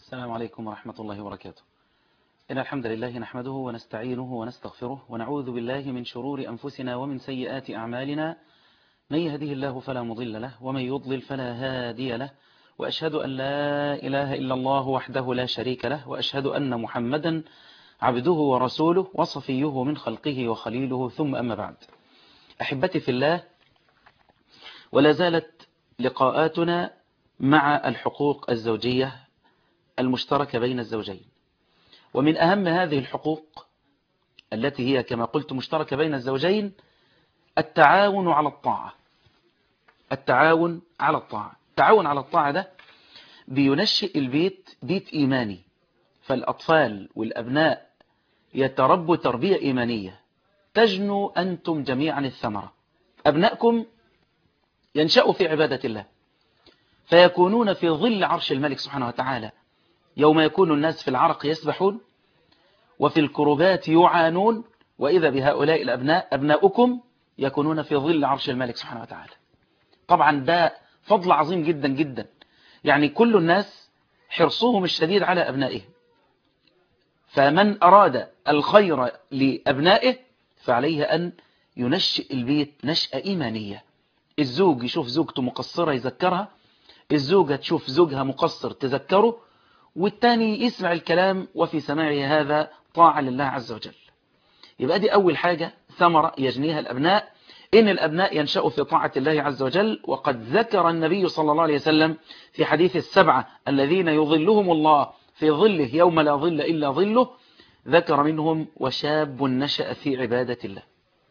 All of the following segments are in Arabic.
السلام عليكم ورحمة الله وبركاته. إن الحمد لله نحمده ونستعينه ونستغفره ونعوذ بالله من شرور أنفسنا ومن سيئات أعمالنا. من يهده الله فلا مضل له ومن يضلل فلا هادي له، وأشهد أن لا إله إلا الله وحده لا شريك له، وأشهد أن محمدا عبده ورسوله وصفيه من خلقه وخليله، ثم أما بعد. أحبتي في الله، ولا زالت لقاءاتنا مع الحقوق الزوجية المشتركة بين الزوجين. ومن أهم هذه الحقوق التي هي كما قلت مشتركة بين الزوجين التعاون على الطاعة. التعاون على الطاعة، التعاون على الطاعة ده بينشئ البيت بيت إيماني، فالأطفال والأبناء يتربوا تربية إيمانية، تجنوا أنتم جميعا الثمرة. أبنائكم ينشأوا في عبادة الله، فيكونون في ظل عرش الملك سبحانه وتعالى يوم يكون الناس في العرق يسبحون وفي الكربات يعانون، وإذا بهؤلاء الأبناء أبناؤكم يكونون في ظل عرش الملك سبحانه وتعالى. طبعا ده فضل عظيم جدا جدا، يعني كل الناس حرصهم الشديد على أبنائهم، فمن أراد الخير لأبنائه فعليه أن ينشئ البيت نشأة إيمانية. الزوج يشوف زوجته مقصرة يذكرها، الزوجة تشوف زوجها مقصر تذكره، والتاني يسمع الكلام وفي سماعه هذا طاعة لله عز وجل. يبقى دي أول حاجة ثمرة يجنيها الأبناء، إن الأبناء ينشأوا في طاعة الله عز وجل. وقد ذكر النبي صلى الله عليه وسلم في حديث السبعة الذين يظلهم الله في ظله يوم لا ظل إلا ظله، ذكر منهم وشاب نشأ في عبادة الله.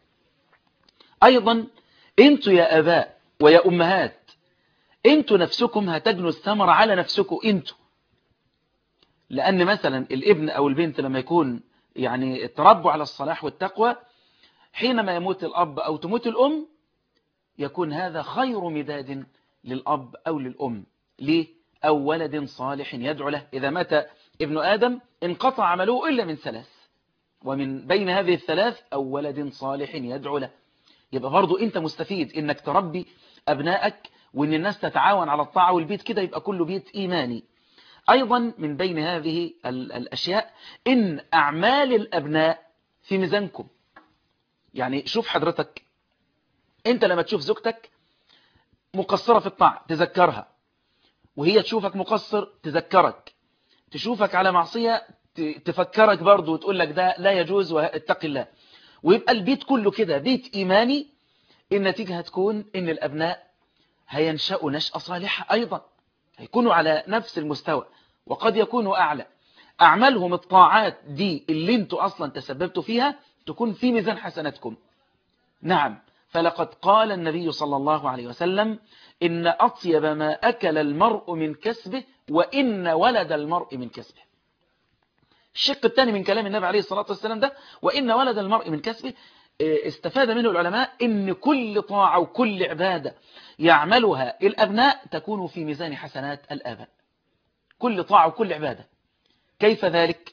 أيضا أنتوا يا أباء ويا أمهات، أنتوا نفسكم هتجنوا الثمرة على نفسكم أنتوا، لأن مثلا الابن أو البنت لما يكون يعني تربوا على الصلاح والتقوى، حينما يموت الأب أو تموت الأم يكون هذا خير مداد للأب أو للأم. ليه؟ أو ولد صالح يدعو له. إذا مات ابن آدم انقطع عمله إلا من ثلاث، ومن بين هذه الثلاث أو ولد صالح يدعو له. يبقى برضو أنت مستفيد إنك تربي أبنائك، وإن الناس تتعاون على الطاعة، والبيت كده يبقى كله بيت إيماني. أيضا من بين هذه الأشياء إن أعمال الأبناء في ميزانكم. يعني شوف حضرتك، أنت لما تشوف زوجتك مقصرة في الطاعة تذكرها، وهي تشوفك مقصر تذكرك، تشوفك على معصية تفكرك برضو وتقول لك ده لا يجوز واتق الله، ويبقى البيت كله كده بيت إيماني. النتيجة هتكون إن الأبناء هينشأوا نشأة صالحة، أيضا هيكونوا على نفس المستوى وقد يكونوا أعلى. أعمالهم الطاعات دي اللي انتوا أصلا تسببتوا فيها تكون في ميزان حسناتكم. نعم، فلقد قال النبي صلى الله عليه وسلم إن أطيب ما أكل المرء من كسبه وإن ولد المرء من كسبه. الشق الثاني من كلام النبي عليه الصلاة والسلام ده، وإن ولد المرء من كسبه، استفاد منه العلماء إن كل طاعة وكل عبادة يعملها الأبناء تكون في ميزان حسنات الآباء. كل طاعة وكل عبادة. كيف ذلك؟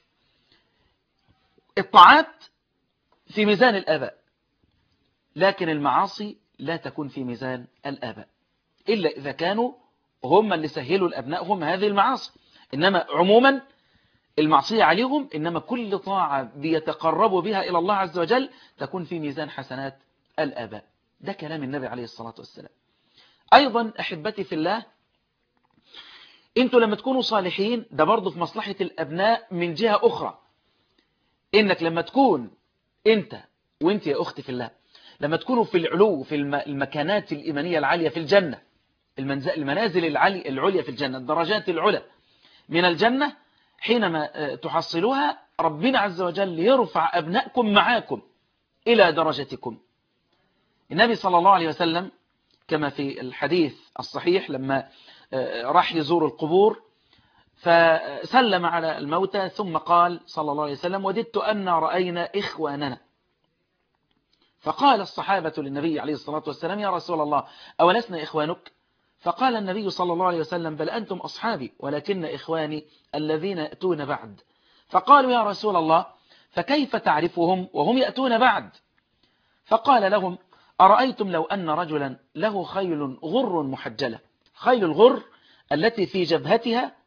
الطاعات في ميزان الآباء، لكن المعاصي لا تكون في ميزان الآباء إلا إذا كانوا هم اللي سهلوا لأبنائهم هذه المعاصي. إنما عموما المعصية عليهم، إنما كل طاعة بيتقربوا بها إلى الله عز وجل تكون في ميزان حسنات الآباء. ده كلام النبي عليه الصلاة والسلام. أيضا أحبتي في الله، أنتوا لما تكونوا صالحين ده برضو في مصلحة الأبناء من جهة أخرى. إنك لما تكون أنت وأنت يا أختي في الله لما تكونوا في العلو في المكانات الإيمانية العالية في الجنة، المنازل العليا في الجنة، الدرجات العلى من الجنة، حينما تحصلوها ربنا عز وجل يرفع أبنائكم معاكم إلى درجتكم. النبي صلى الله عليه وسلم كما في الحديث الصحيح لما راح يزور القبور فسلم على الموتى ثم قال صلى الله عليه وسلم: وددت أن رأينا إخواننا. فقال الصحابة للنبي عليه الصلاة والسلام: يا رسول الله أولسنا إخوانك؟ فقال النبي صلى الله عليه وسلم: بل أنتم أصحابي ولكن إخواني الذين يأتون بعد. فقالوا: يا رسول الله فكيف تعرفهم وهم يأتون بعد؟ فقال لهم: أرأيتم لو أن رجلا له خيل غر محجلة. خيل الغر التي في جبهتها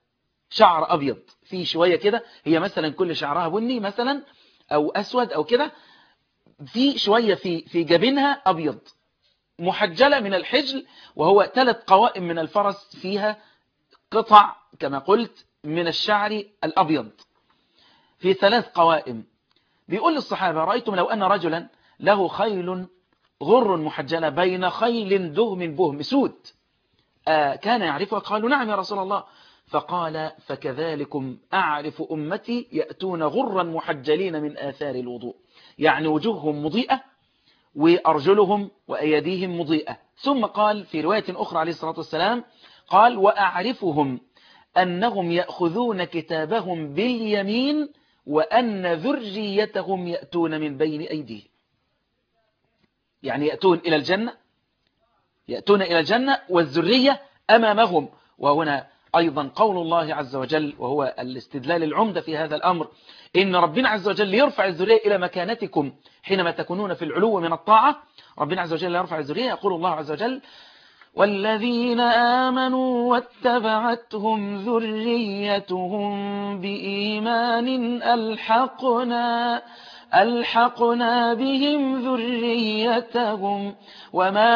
شعر أبيض في شوية كده، هي مثلا كل شعرها بني مثلا أو أسود أو كده، في شوية في جبينها أبيض، محجلة من الحجل، وهو 3 قوائم من الفرس فيها قطع كما قلت من الشعر الأبيض في 3 قوائم. بيقول للصحابة: رأيتم لو أن رجلا له خيل غر محجلة بين خيل دهم بهم سود كان يعرفها؟ قالوا: نعم يا رسول الله. فقال: فكذلكم أعرف أمتي يأتون غرا محجلين من آثار الوضوء، يعني وجوههم مضيئة وأرجلهم وأيديهم مضيئة. ثم قال في رواية أخرى عليه الصلاة والسلام، قال: وأعرفهم أنهم يأخذون كتابهم باليمين وأن ذريتهم يأتون من بين أيديهم، يعني يأتون إلى الجنة والذرية أمامهم. وهنا أيضا قول الله عز وجل، وهو الاستدلال العمدة في هذا الأمر، إن ربنا عز وجل يرفع الذرية إلى مكانتكم حينما تكونون في العلو من الطاعة. ربنا عز وجل يرفع الذرية، يقول الله عز وجل: والذين آمنوا واتبعتهم ذريتهم بإيمان ألحقنا بهم ذريتهم وما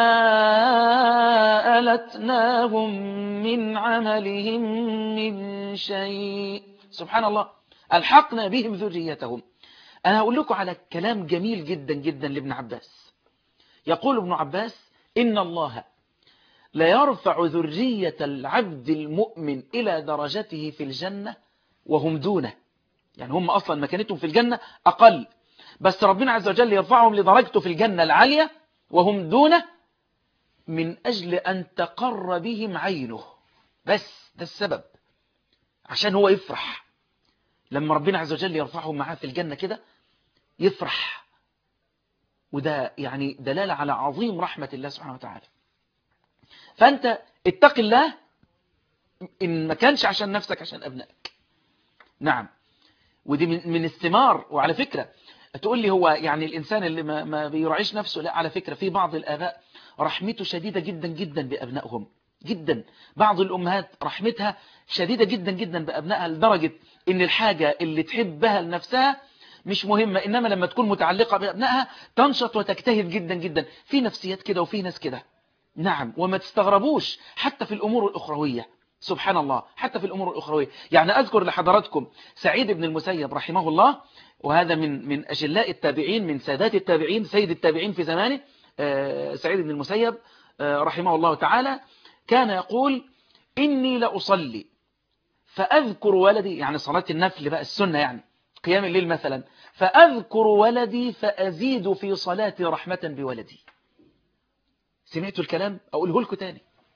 ألتناهم من عملهم من شيء. سبحان الله، ألحقنا بهم ذريتهم. أنا أقول لكم على كلام جميل جدا جدا لابن عباس. يقول ابن عباس: إن الله لا يرفع ذرية العبد المؤمن إلى درجته في الجنة وهم دونه، يعني هم أصلا مكانتهم في الجنة أقل، بس ربنا عز وجل يرفعهم لدرجته في الجنة العالية وهم دونه من أجل أن تقر بهم عينه. بس ده السبب، عشان هو يفرح لما ربنا عز وجل يرفعهم معاه في الجنة كده، يفرح. وده يعني دلالة على عظيم رحمة الله سبحانه وتعالى. فأنت اتق الله، إن ما كانش عشان نفسك، عشان أبنائك. نعم، ودي من الثمار. وعلى فكرة تقول لي هو يعني الإنسان اللي ما بيراعيش نفسه، لا، على فكرة في بعض الآباء رحمته شديدة جدا جدا بأبنائهم جدا. بعض الأمهات رحمتها شديدة جدا جدا بأبنائها، لدرجة إن الحاجة اللي تحبها لنفسها مش مهمة، إنما لما تكون متعلقة بأبنائها تنشط وتجتهد جدا جدا. في نفسيات كده وفي ناس كده. نعم، وما تستغربوش حتى في الأمور الأخروية. سبحان الله، حتى في الأمور الأخروية. يعني أذكر لحضراتكم سعيد بن المسيب رحمه الله، وهذا من أجلاء التابعين، من سادات التابعين، سيد التابعين في زمانه، سعيد بن المسيب رحمه الله تعالى، كان يقول: إني لأصلي فأذكر ولدي، يعني صلاة النفل بقى، السنة يعني قيام الليل مثلا، فأذكر ولدي فأزيد في صلاتي رحمة بولدي. سمعتوا الكلام؟ أقوله لكم تاني.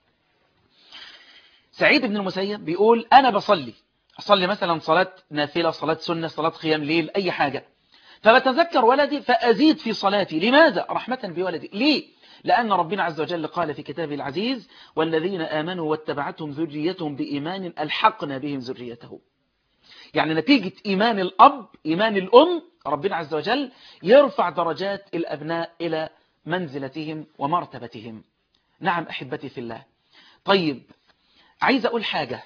سعيد بن المسيب بيقول: أنا أصلي مثلا صلاة نافلة، صلاة سنة، صلاة قيام ليل، أي حاجة، فبتذكر ولدي فأزيد في صلاتي. لماذا؟ رحمة بولدي. ليه؟ لأن ربنا عز وجل قال في كتابه العزيز: والذين آمنوا واتبعتهم ذريتهم بإيمان ألحقنا بهم ذريتهم. يعني نتيجة إيمان الأب، إيمان الأم، ربنا عز وجل يرفع درجات الأبناء إلى منزلتهم ومرتبتهم. نعم أحبتي في الله. طيب، عايز أقول حاجة،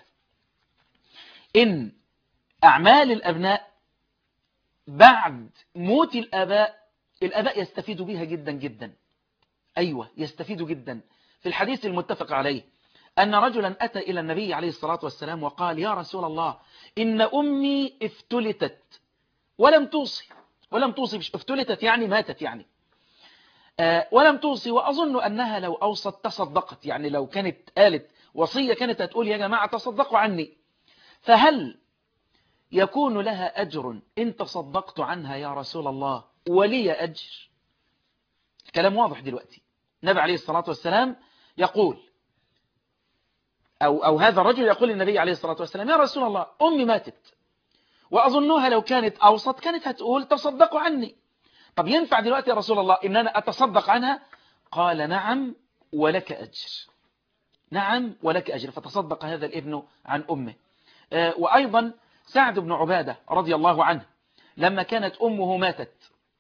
إن أعمال الأبناء بعد موت الآباء يستفيدوا بها جدا جدا. أيوة، يستفيدوا جدا. في الحديث المتفق عليه أن رجلا أتى إلى النبي عليه الصلاة والسلام وقال: يا رسول الله، إن أمي افتلتت ولم توصي، مش افتلتت يعني ماتت يعني، ولم توصي، وأظن أنها لو أوصت تصدقت، يعني لو كانت قالت وصية كانت هتقول: يا جماعة تصدقوا عني، فهل يكون لها أجر إن تصدقت عنها يا رسول الله ولي أجر؟ الكلام واضح دلوقتي. النبي عليه الصلاة والسلام يقول، أو هذا الرجل يقول للنبي عليه الصلاة والسلام: يا رسول الله، أمي ماتت وأظنها لو كانت أوصت كانت هتقول تصدقوا عني، طب ينفع دلوقتي يا رسول الله إن أنا أتصدق عنها؟ قال: نعم ولك أجر، نعم ولك أجر. فتصدق هذا الابن عن أمه. وأيضا سعد بن عبادة رضي الله عنه، لما كانت أمه ماتت،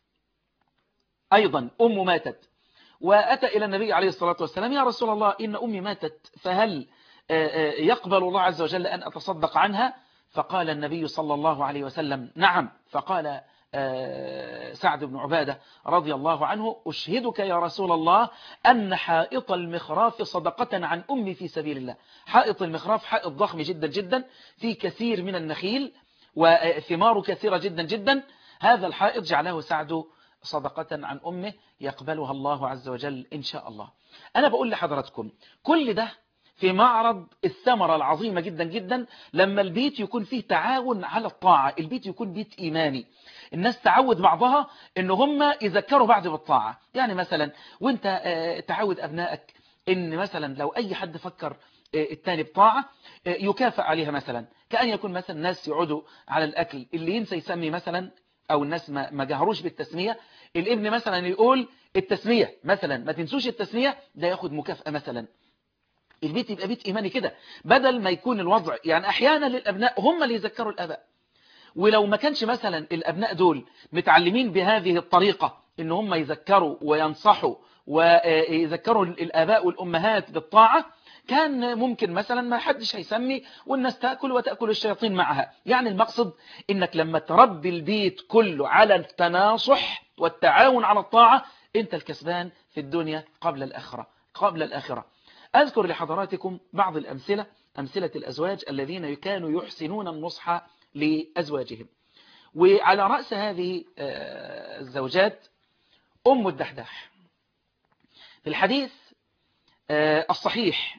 أيضا أمه ماتت، وأتى إلى النبي عليه الصلاة والسلام: يا رسول الله، إن أمي ماتت، فهل يقبل الله عز وجل أن أتصدق عنها؟ فقال النبي صلى الله عليه وسلم نعم. فقال سعد بن عبادة رضي الله عنه أشهدك يا رسول الله أن حائط المخراف صدقة عن أمي في سبيل الله. حائط المخراف حائط ضخم جدا جدا، في كثير من النخيل وثماره كثيرة جدا جدا. هذا الحائط جعله سعد صدقة عن أمه يقبلها الله عز وجل إن شاء الله. أنا بقول لحضراتكم كل ده في معرض الثمرة العظيمة جدا جدا، لما البيت يكون فيه تعاون على الطاعة، البيت يكون بيت إيماني، الناس تعود بعضها إن هم يذكروا بعض بالطاعة. يعني مثلا وانت تعود أبنائك إن مثلا لو أي حد فكر التاني بطاعة يكافئ عليها، مثلا كأن يكون مثلا ناس يقعدوا على الأكل، اللي ينسى يسمي مثلا، أو الناس ما جهروش بالتسمية، الابن مثلا يقول التسمية مثلا، ما تنسوش التسمية، ده ياخد مكافأة مثلا. البيت يبقى بيت إيماني كده، بدل ما يكون الوضع يعني أحيانا للأبناء هم اللي يذكروا الآباء. ولو ما كانش مثلا الأبناء دول متعلمين بهذه الطريقة إن هم يذكروا وينصحوا ويذكروا الآباء والأمهات بالطاعة، كان ممكن مثلا ما حدش هيسمي والناس تأكل وتأكل الشياطين معها. يعني المقصد إنك لما تربي البيت كله على التناصح والتعاون على الطاعة، أنت الكسبان في الدنيا قبل الآخرة. أذكر لحضراتكم بعض الأمثلة، أمثلة الأزواج الذين كانوا يحسنون النصح لأزواجهم. وعلى رأس هذه الزوجات أم الدحداح. في الحديث الصحيح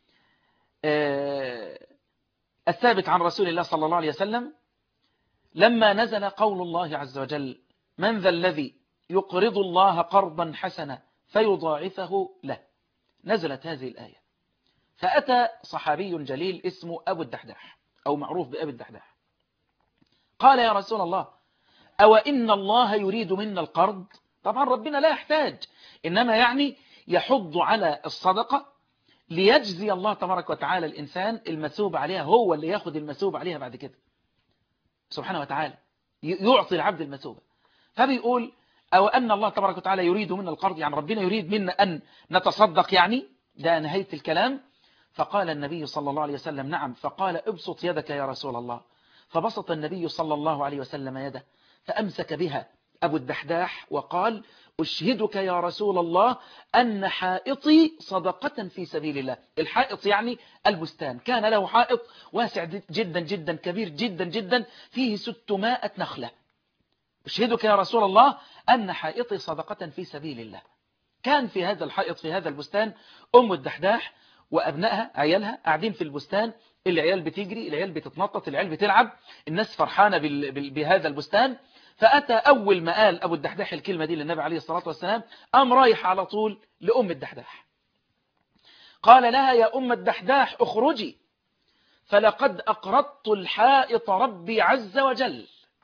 الثابت عن رسول الله صلى الله عليه وسلم لما نزل قول الله عز وجل من ذا الذي يقرض الله قرضا حسنا فيضاعفه له، نزلت هذه الآية. فأتى صحابي جليل اسمه أبو الدحداح أو معروف بأبي الدحداح، قال يا رسول الله أو إن الله يريد منا القرض؟ طبعا ربنا لا يحتاج، إنما يعني يحض على الصدقة ليجزي الله تبارك وتعالى الإنسان المثوب عليها، هو اللي ياخد المثوب عليها بعد كده سبحانه وتعالى، يعطي العبد المثوبة. فبيقول أو أن الله تبارك وتعالى يريد منا القرض، يعني ربنا يريد منا أن نتصدق، يعني ده نهاية الكلام. فقال النبي صلى الله عليه وسلم نعم. فقال ابسط يدك يا رسول الله. فبسط النبي صلى الله عليه وسلم يده فأمسك بها أبو الدحداح وقال أشهدك يا رسول الله أن حائطي صدقة في سبيل الله. الحائط يعني البستان، كان له حائط واسع جدا جدا كبير جدا جدا فيه 600 نخلة. أشهدك يا رسول الله أن حائطي صدقة في سبيل الله. كان في هذا الحائط في هذا البستان أم الدحداح وأبنائها عيالها قاعدين في البستان، العيال بتجري، العيال بتتنطط، العيال بتلعب، الناس فرحانة بهذا البستان. فأتى أول ما قال أبو الدحداح الكلمة دي للنبي عليه الصلاة والسلام قام رايح على طول لأم الدحداح، قال لها يا أم الدحداح اخرجي فلقد أقرضت الحائط ربي عز وجل.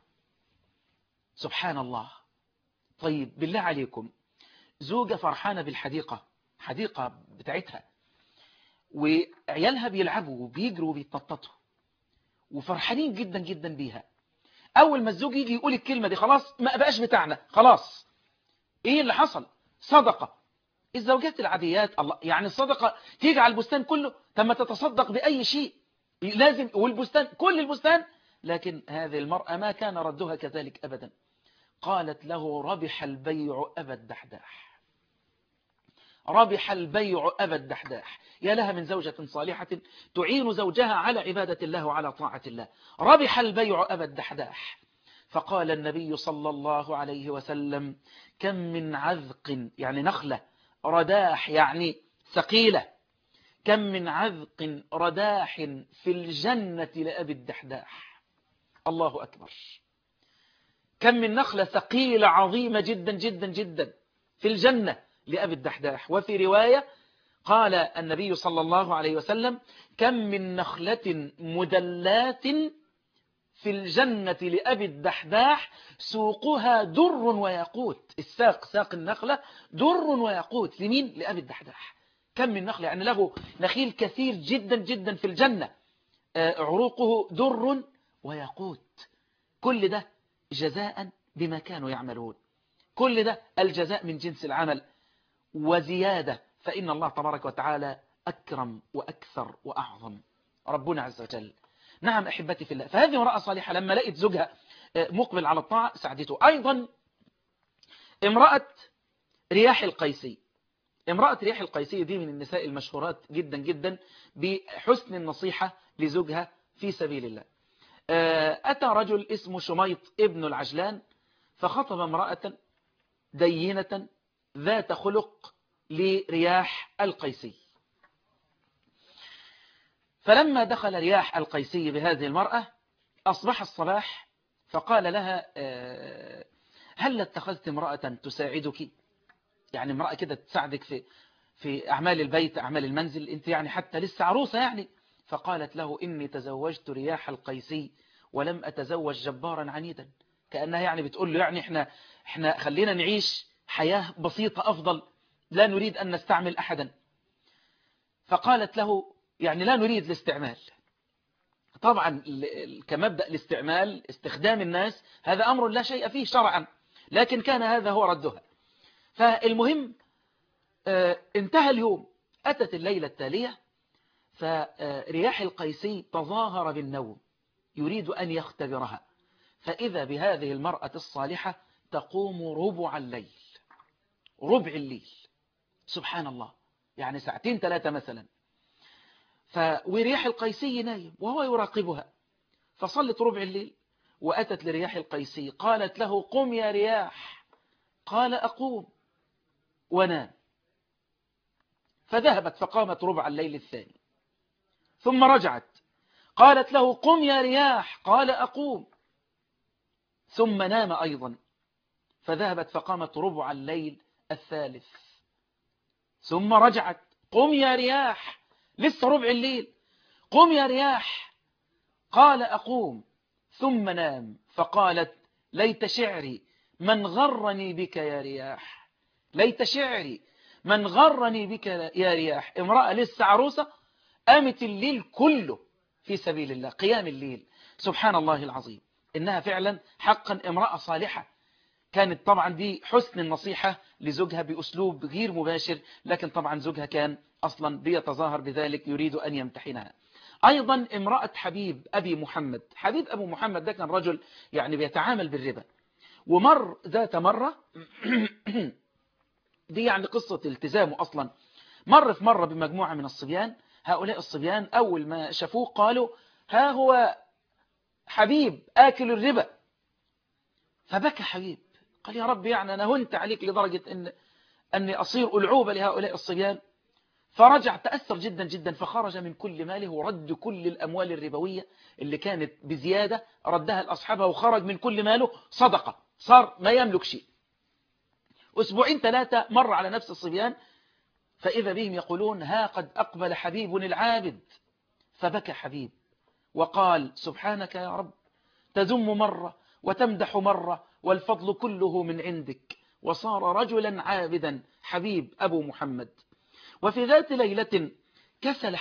سبحان الله. طيب بالله عليكم، زوجة فرحانة بالحديقة، حديقة بتاعتها، وعيالها بيلعبوا وبيجروا وبيتنططوا وفرحانين جدا جدا بيها، أول ما الزوج يجي يقول الكلمة دي خلاص ما بقاش بتاعنا، خلاص إيه اللي حصل؟ صدقة. الزوجات العاديات الله يعني الصدقة تيجي على البستان كله، تم تتصدق بأي شيء لازم، والبستان كل البستان، لكن هذه المرأة ما كان ردها كذلك أبدا. قالت له ربح البيع أبا الدحداح، ربح البيع أبا الدحداح. يا لها من زوجة صالحة تعين زوجها على عبادة الله وعلى طاعة الله. ربح البيع أبا الدحداح. فقال النبي صلى الله عليه وسلم كم من عذق يعني نخلة، رداح يعني ثقيلة، كم من عذق رداح في الجنة لأبي الدحداح. الله أكبر. كم من نخلة ثقيلة عظيمة جدا جدا جدا في الجنة لأبي الدحداح. وفي رواية قال النبي صلى الله عليه وسلم كم من نخلة مدلات في الجنة لأبي الدحداح سوقها در وياقوت. الساق، ساق النخلة در وياقوت لمين؟ لأبي الدحداح. كم من نخلة يعني له نخيل كثير جدا جدا في الجنة، عروقه در وياقوت. كل ده جزاء بما كانوا يعملون، كل ده الجزاء من جنس العمل وزيادة، فإن الله تبارك وتعالى أكرم وأكثر وأعظم ربنا عز وجل. نعم أحبتي في الله، فهذه امرأة صالحة لما لقيت زوجها مقبل على الطاعة ساعدته. أيضا امرأة رياح القيسي. امرأة رياح القيسي دي من النساء المشهورات جدا جدا بحسن النصيحة لزوجها في سبيل الله. أتى رجل اسمه شميط ابن العجلان فخطب امرأة دينة ذات خلق لرياح القيسي. فلما دخل رياح القيسي بهذه المرأة أصبح الصباح فقال لها هل اتخذت امرأة تساعدك؟ يعني امرأة كده تساعدك في أعمال البيت أعمال المنزل، أنت يعني حتى لسه عروسة يعني. فقالت له إني تزوجت رياح القيسي ولم أتزوج جبارا عنيدا. كأنها يعني بتقول له يعني احنا خلينا نعيش حياة بسيطة أفضل، لا نريد أن نستعمل أحدا. فقالت له يعني لا نريد الاستعمال. طبعا كمبدأ الاستعمال استخدام الناس هذا أمر لا شيء فيه شرعا، لكن كان هذا هو ردها. فالمهم انتهى اليوم، أتت الليلة التالية فرياح القيسي تظاهر بالنوم يريد أن يختبرها، فإذا بهذه المرأة الصالحة تقوم ربع الليل، ربع الليل، سبحان الله، يعني ساعتين ثلاثة مثلا. ورياح القيسي نايم وهو يراقبها، فصلت ربع الليل وأتت لرياح القيسي قالت له قم يا رياح، قال أقوم ونام. فذهبت فقامت ربع الليل الثاني، ثم رجعت قالت له قم يا رياح، قال أقوم، ثم نام أيضا. فذهبت فقامت ربع الليل الثالث، ثم رجعت قم يا رياح، لسه ربع الليل، قم يا رياح، قال أقوم، ثم نام. فقالت ليت شعري من غرني بك يا رياح، ليت شعري من غرني بك يا رياح. امرأة لسه عروسة قامت الليل كله في سبيل الله، قيام الليل، سبحان الله العظيم. إنها فعلا حقا امرأة صالحة. كانت طبعا دي حسن النصيحة لزوجها بأسلوب غير مباشر، لكن طبعا زوجها كان أصلا بيتظاهر بذلك يريد أن يمتحنها. أيضا امرأة حبيب أبي محمد. حبيب أبو محمد ده كان رجل يعني بيتعامل بالربا، ومر ذات مرة دي يعني قصة التزامه أصلا. مر في مرة بمجموعة من الصبيان، هؤلاء الصبيان أول ما شافوه قالوا ها هو حبيب آكل الربا. فبكى حبيب قال يا رب يعني أنا هنت عليك لدرجة أني أصير ألعوبة لهؤلاء الصبيان. فرجع تأثر جدا جدا، فخرج من كل ماله ورد كل الأموال الربوية اللي كانت بزيادة ردها لأصحابها، وخرج من كل ماله صدقة، صار ما يملك شيء. أسبوعين ثلاثة مر على نفس الصبيان فإذا بهم يقولون ها قد أقبل حبيب العابد. فبكى حبيب وقال سبحانك يا رب، تذم مرة وتمدح مرة والفضل كله من عندك. وصار رجلا عابدا حبيب أبو محمد. وفي ذات ليلة كسل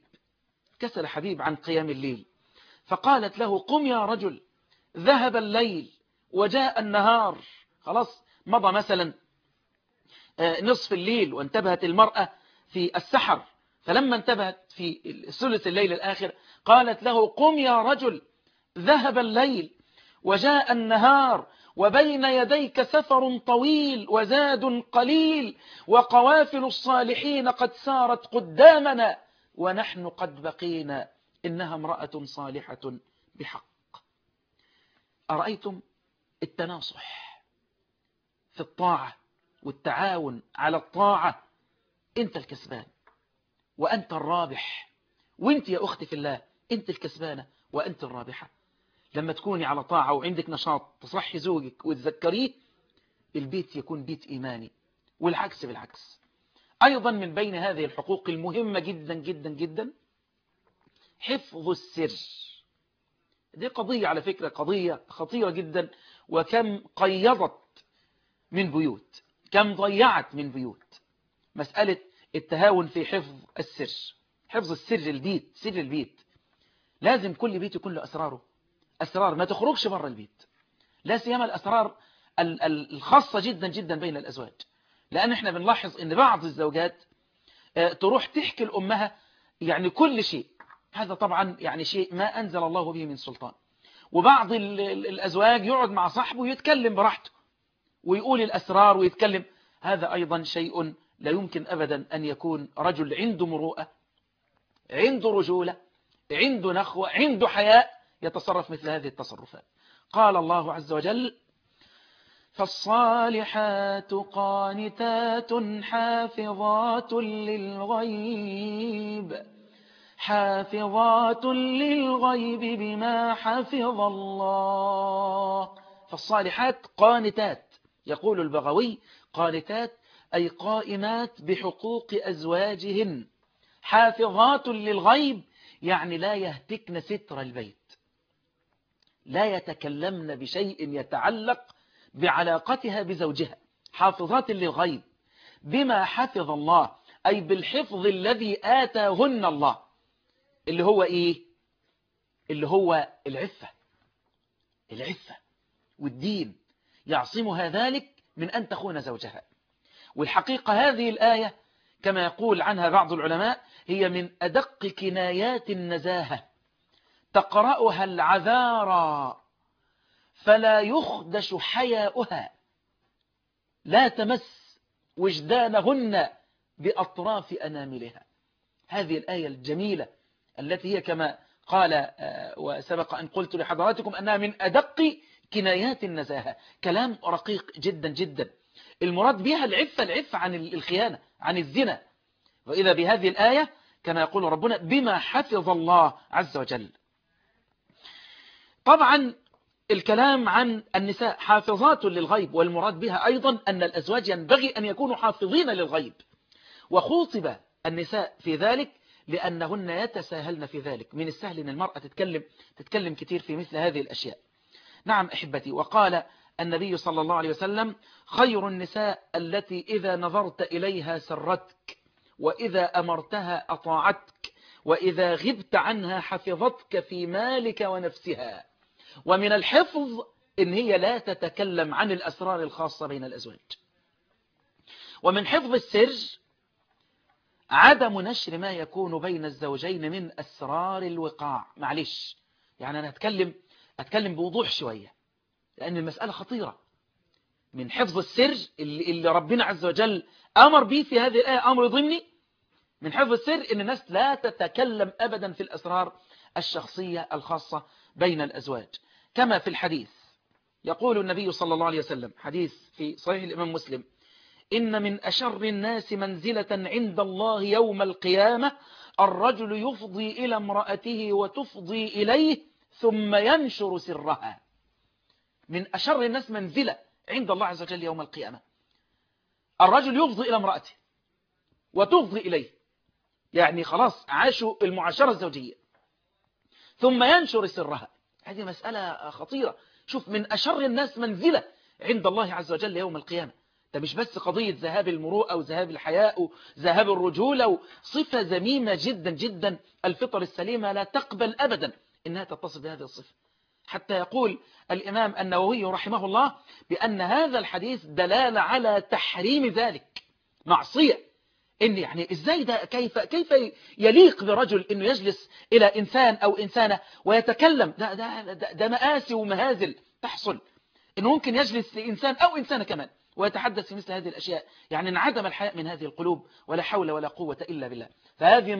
حبيب عن قيام الليل، فقالت له قم يا رجل، ذهب الليل وجاء النهار. خلاص مضى مثلا نصف الليل وانتبهت المرأة في السحر، فلما انتبهت في ثلث الليل الآخر قالت له قم يا رجل، ذهب الليل وجاء النهار وبين يديك سفر طويل وزاد قليل وقوافل الصالحين قد سارت قدامنا ونحن قد بقينا، إنها امرأة صالحة بحق. أرأيتم التناصح في الطاعة والتعاون على الطاعة؟ أنت الكسبان وأنت الرابح، وأنت يا أختي في الله أنت الكسبانة وأنت الرابحة. لما تكوني على طاعة وعندك نشاط تصحي زوجك وتذكريه، البيت يكون بيت إيماني، والعكس بالعكس. أيضا من بين هذه الحقوق المهمة جدا جدا جدا حفظ السر. دي قضية على فكرة قضية خطيرة جدا، وكم قيضت من بيوت، كم ضيعت من بيوت. مسألة التهاون في حفظ السر، حفظ السر البيت، سر البيت. لازم كل بيت يكون له أسراره، أسرار ما تخرجش بره البيت، لا سيما الأسرار الخاصة جدا جدا بين الأزواج. لأن احنا بنلاحظ أن بعض الزوجات تروح تحكي لأمها يعني كل شيء. هذا طبعا يعني شيء ما أنزل الله به من سلطان. وبعض الأزواج يقعد مع صاحبه يتكلم براحته ويقول الأسرار ويتكلم. هذا أيضا شيء لا يمكن أبدا أن يكون رجل عنده مروءة، عنده رجولة، عنده نخوة، عنده حياء يتصرف مثل هذه التصرفات. قال الله عز وجل: فالصالحات قانتات حافظات للغيب بما حفظ الله. فالصالحات قانتات، يقول البغوي: قانتات أي قائمات بحقوق أزواجهن، حافظات للغيب يعني لا يهتكن ستر البيت، لا يتكلمن بشيء يتعلق بعلاقتها بزوجها، حافظات للغيب بما حفظ الله، أي بالحفظ الذي آتاهن الله، اللي هو إيه؟ اللي هو العفة والدين، يعصمها ذلك من أن تخون زوجها. والحقيقة هذه الآية كما يقول عنها بعض العلماء هي من أدق كنايات النزاهة، تقرأها العذارى فلا يخدش حياؤها، لا تمس وجدانهن بأطراف أناملها. هذه الآية الجميلة التي هي كما قال وسبق أن قلت لحضراتكم أنها من أدق كنايات النزاهة، كلام رقيق جدا جدا. المراد بها العفة عن الخيانة، عن الزنا. وإذا بهذه الآية كما يقول ربنا بما حفظ الله عز وجل. طبعا الكلام عن النساء حافظات للغيب، والمراد بها أيضا أن الأزواج ينبغي أن يكونوا حافظين للغيب. وخوطب النساء في ذلك لأنهن يتساهلن في ذلك. من السهل أن المرأة تتكلم كتير في مثل هذه الأشياء. نعم أحبتي. وقال النبي صلى الله عليه وسلم: خير النساء التي إذا نظرت إليها سرتك، وإذا أمرتها أطاعتك، وإذا غبت عنها حفظتك في مالك ونفسها. ومن الحفظ إن هي لا تتكلم عن الأسرار الخاصة بين الأزواج. ومن حفظ السر عدم نشر ما يكون بين الزوجين من أسرار الوقاع. معلش يعني أنا أتكلم بوضوح شوية لأن المسألة خطيرة. من حفظ السر اللي ربنا عز وجل أمر به في هذه الآية أمر ضمني، من حفظ السر إن الناس لا تتكلم أبدا في الأسرار الشخصية الخاصة بين الأزواج. كما في الحديث يقول النبي صلى الله عليه وسلم، حديث في صحيح الإمام مسلم: إن من أشر الناس منزلة عند الله يوم القيامة الرجل يفضي إلى امرأته وتفضي إليه ثم ينشر سرها. من أشر الناس منزلة عند الله عز وجل يوم القيامة الرجل يفضي إلى امرأته وتفضي إليه، يعني خلاص عاشوا المعاشرة الزوجية، ثم ينشر سرها. هذه مسألة خطيرة. شوف، من أشر الناس منزلة عند الله عز وجل يوم القيامة. ده مش بس قضية ذهاب المروءة وذهاب الحياء وذهاب الرجولة، صفة ذميمة جدا جدا. الفطر السليمة لا تقبل أبدا إنها تتصف بهذه الصفة. حتى يقول الإمام النووي رحمه الله بأن هذا الحديث دلالة على تحريم ذلك، معصية. إن يعني إزاي ده، كيف يليق برجل إنه يجلس إلى إنسان أو إنسانة ويتكلم؟ ده مآسي ومهازل تحصل. إنه ممكن يجلس لإنسان أو إنسانة كمان ويتحدث في مثل هذه الأشياء. يعني انعدم الحياء من هذه القلوب، ولا حول ولا قوة إلا بالله. فهذه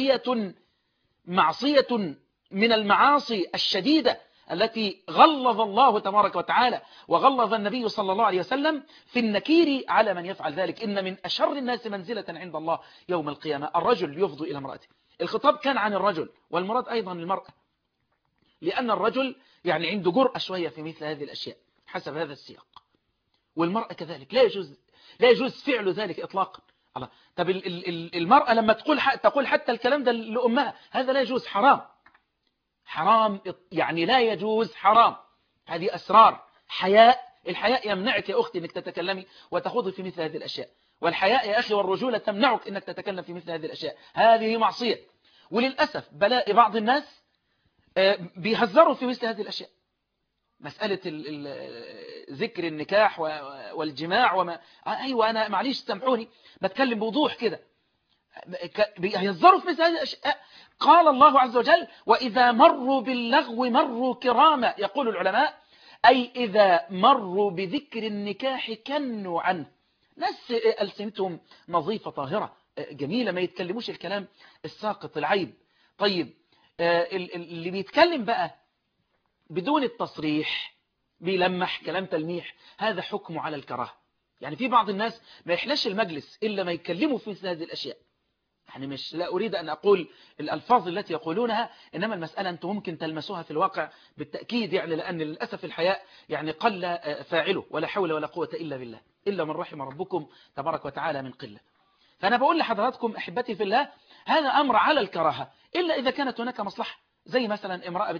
معصية من المعاصي الشديدة التي غلظ الله تبارك وتعالى وغلظ النبي صلى الله عليه وسلم في النكير على من يفعل ذلك. إن من أشر الناس منزلة عند الله يوم القيامة الرجل يفضي إلى امرأته. الخطاب كان عن الرجل، والمراد أيضا المرأة، لأن الرجل يعني عنده جرأة شوية في مثل هذه الأشياء حسب هذا السياق، والمرأة كذلك لا يجوز فعل ذلك إطلاقا. الله. طب المرأة لما تقول حتى الكلام ده لأمها، هذا لا يجوز، حرام يعني لا يجوز، حرام. هذه أسرار حياء. الحياء يمنعك يا أختي أنك تتكلمي وتخوضي في مثل هذه الأشياء، والحياء يا أخي والرجولة تمنعك أنك تتكلم في مثل هذه الأشياء. هذه معصية. وللأسف بلاء بعض الناس بيهزروا في مثل هذه الأشياء. مسألة ذكر النكاح والجماع أيوة أنا معليش سامحوني بتكلم بوضوح كده. يهزروا في مثل هذه الأشياء. قال الله عز وجل وإذا مروا باللغو مروا كراما. يقول العلماء أي إذا مروا بذكر النكاح كنوا عنه. ناس ألسنتهم نظيفة طاهرة جميلة، ما يتكلموش الكلام الساقط العيب. طيب اللي بيتكلم بقى بدون التصريح بيلمح كلام تلميح، هذا حكمه على الكراهة. يعني في بعض الناس ما يحلاش المجلس إلا ما يتكلموا في مثل هذه الأشياء. يعني مش لا أريد أن أقول الألفاظ التي يقولونها، إنما المسألة أنتم ممكن تلمسوها في الواقع بالتأكيد، يعني لأن للأسف الحياء يعني قل فاعله، ولا حول ولا قوة إلا بالله، إلا من رحم ربكم تبارك وتعالى من قلة. فأنا بقول لحضراتكم أحبتي في الله، هذا أمر على الكراهة إلا إذا كانت هناك مصلحة. زي مثلا امرأة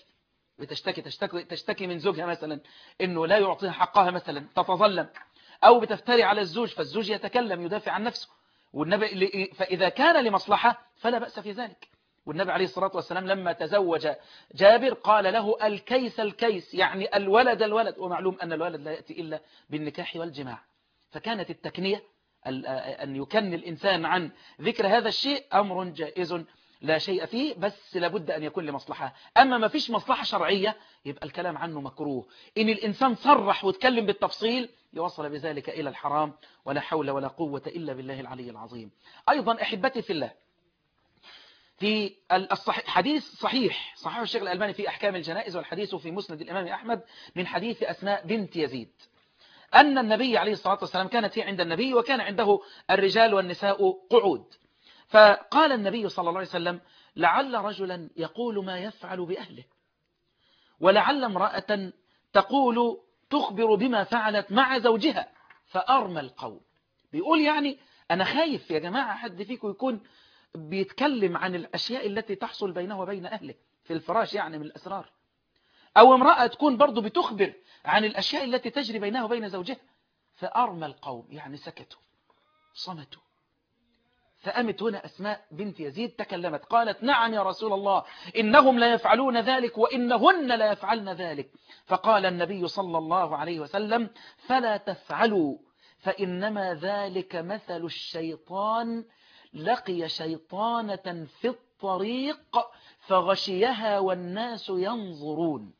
بتشتكي من زوجها مثلا إنه لا يعطيها حقها مثلا، تتظلم، أو بتفتري على الزوج، فالزوج يتكلم يدافع عن نفسه، فإذا كان لمصلحة فلا بأس في ذلك. والنبي عليه الصلاة والسلام لما تزوج جابر قال له الكيس، يعني الولد، ومعلوم أن الولد لا يأتي إلا بالنكاح والجماع. فكانت التكنية أن يكن الإنسان عن ذكر هذا الشيء أمر جائز لا شيء فيه، بس لابد أن يكون لمصلحة. أما ما فيش مصلحة شرعية يبقى الكلام عنه مكروه. إن الإنسان صرح واتكلم بالتفصيل يوصل بذلك إلى الحرام، ولا حول ولا قوة إلا بالله العلي العظيم. أيضا أحبتي في الله، في حديث صحيح الشيخ الألباني في أحكام الجنائز، والحديث في مسند الإمام أحمد من حديث أسماء بنت يزيد أن النبي عليه الصلاة والسلام كانت هي عند النبي، وكان عنده الرجال والنساء قعود. فقال النبي صلى الله عليه وسلم لعل رجلا يقول ما يفعل بأهله، ولعل امرأة تخبر بما فعلت مع زوجها فأرمى القوم. بيقول يعني أنا خايف يا جماعة حد فيكم يكون بيتكلم عن الأشياء التي تحصل بينه وبين أهله في الفراش، يعني من الأسرار، أو امرأة تكون برضو بتخبر عن الأشياء التي تجري بينها وبين زوجها فأرمى القوم، يعني سكتوا صمتوا. فقامت هنا أسماء بنت يزيد تكلمت قالت نعم يا رسول الله، إنهم لا يفعلون ذلك وإنهن لا يفعلن ذلك. فقال النبي صلى الله عليه وسلم فلا تفعلوا، فإنما ذلك مثل الشيطان لقي شيطانة في الطريق فغشيها والناس ينظرون.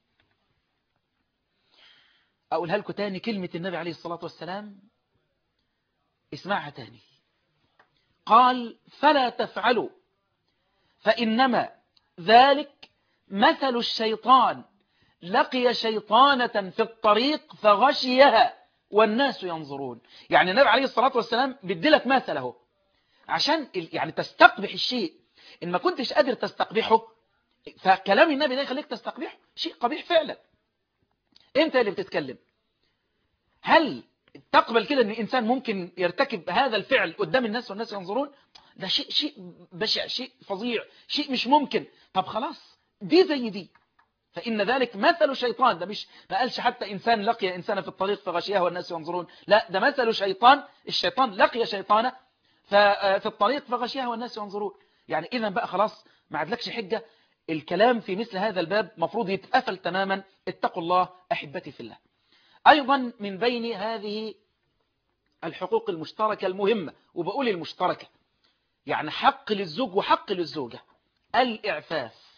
أقولها لكم تاني كلمة النبي عليه الصلاة والسلام، اسمعها تاني. قال فلا تفعلوا، فإنما ذلك مثل الشيطان لقي شيطانة في الطريق فغشيها والناس ينظرون. يعني النبي عليه الصلاة والسلام بدلك مثله عشان يعني تستقبح الشيء. إن ما كنتش قادر تستقبحه فكلام النبي ده يخليك تستقبحه، شيء قبيح فعلا. انت اللي بتتكلم، هل تقبل كده ان الانسان ممكن يرتكب هذا الفعل قدام الناس والناس ينظرون؟ ده شيء بشع، شيء فظيع، شيء مش ممكن. طب خلاص دي زي دي، فإن ذلك مثل شيطان. ده مش ما قالش حتى إنسان لقي إنسان في الطريق فغشيها والناس ينظرون، لا ده مثل شيطان، الشيطان لقي شيطانة في الطريق فغشيها والناس ينظرون. يعني إذا بقى خلاص ما عدلكش حجة. الكلام في مثل هذا الباب مفروض يتقفل تماما. اتقوا الله أحبتي في الله. أيضا من بين هذه الحقوق المشتركة المهمة، وبقول المشتركة يعني حق للزوج وحق للزوجة، الإعفاف،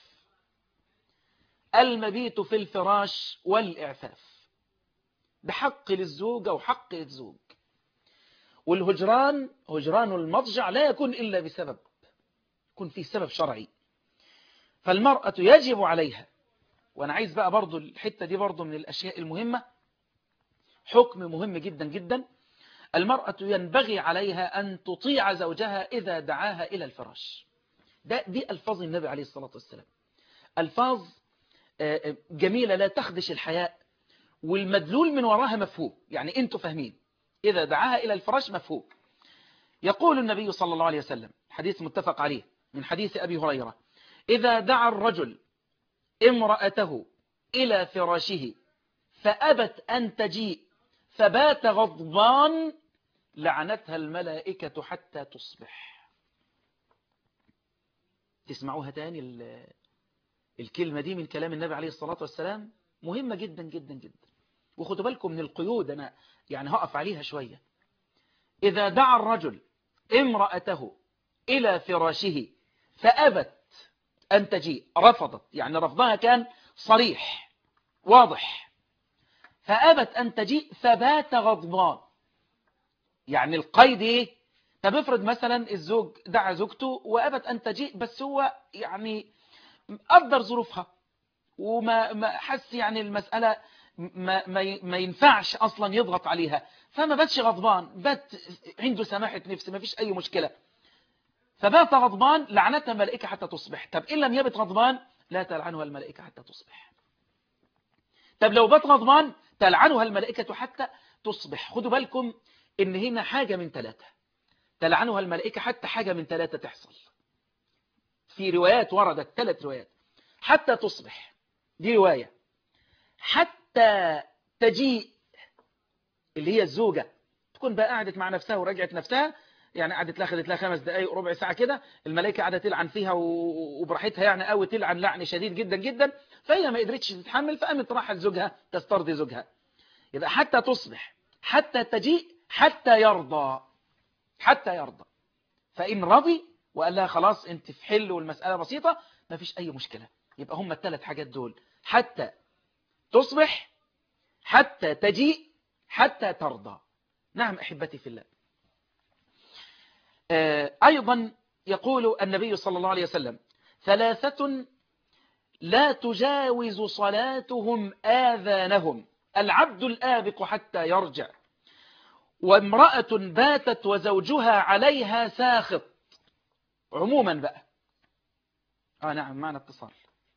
المبيت في الفراش والإعفاف، بحق للزوجة وحق للزوج. والهجران، هجران المضجع لا يكون إلا بسبب، يكون فيه سبب شرعي. فالمرأة يجب عليها، وأنا عايز بقى برضو الحتة دي برضو من الأشياء المهمة، حكم مهم جدا جدا. المرأة ينبغي عليها أن تطيع زوجها إذا دعاها إلى الفراش. دي ألفاظ النبي عليه الصلاة والسلام، ألفاظ جميلة لا تخدش الحياء، والمدلول من وراها مفهوم. يعني أنتوا فاهمين إذا دعاها إلى الفراش مفهوم. يقول النبي صلى الله عليه وسلم، حديث متفق عليه من حديث أبي هريرة، إذا دعا الرجل امرأته إلى فراشه فأبت أن تجيء فبات غضبان لعنتها الملائكة حتى تصبح. تسمعوها تاني الكلمة دي من كلام النبي عليه الصلاة والسلام، مهمة جدا جدا جدا. وخدوا بالكم من القيود، أنا يعني هقف عليها شوية. إذا دعا الرجل امرأته إلى فراشه فأبت أن تجيء، رفضت، يعني رفضها كان صريح واضح، فأبت أن تجيء فبات غضبان. يعني القيد إيه؟ طب افرض مثلا الزوج دعا زوجته وأبت أن تجيء، بس هو يعني قدر ظروفها وما حس يعني المسألة ما ينفعش أصلا يضغط عليها، فما باتش غضبان، بات عنده سماحة نفس، ما فيش أي مشكلة، فبات غضبان لعنتها الملائكة حتى تصبح. طب إن لم يبت غضبان لا تلعنها الملائكة حتى تصبح. طب لو بات غضبان تلعنها الملائكة حتى تصبح. خدوا بالكم إن هنا حاجة من ثلاثة، تلعنها الملائكة حتى حاجة من ثلاثة تحصل. في روايات وردت 3 روايات. حتى تصبح دي رواية، حتى تجيء اللي هي الزوجة تكون بقى قعدت مع نفسها ورجعت نفسها، يعني قعدت لها خدت لها 5 دقائق ربع ساعة كده، الملائكة قعدت تلعن فيها وبراحتها يعني قوي، تلعن لعن شديد جدا جدا، فهي ما قدرتش تتحمل فقامت راحت زوجها تسترضي زوجها. يبقى حتى تصبح، حتى تجيء، حتى يرضى. حتى يرضى، فإن رضي وقال لها خلاص انت في حل والمسألة بسيطة ما فيش أي مشكلة. يبقى هم ال3 حاجات دول، حتى تصبح، حتى تجيء، حتى ترضى. نعم أحبتي في الله. أيضا يقول النبي صلى الله عليه وسلم 3 لا تجاوز صلاتهم آذانهم: العبد الآبق حتى يرجع، وامرأة باتت وزوجها عليها ساخط. عموما بقى نعم معنا اتصال.